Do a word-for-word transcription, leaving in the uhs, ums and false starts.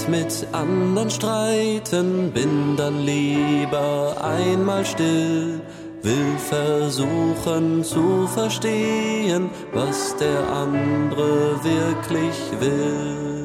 nicht mit anderen streiten, bin dann lieber einmal still, will versuchen zu verstehen, was der andere wirklich will.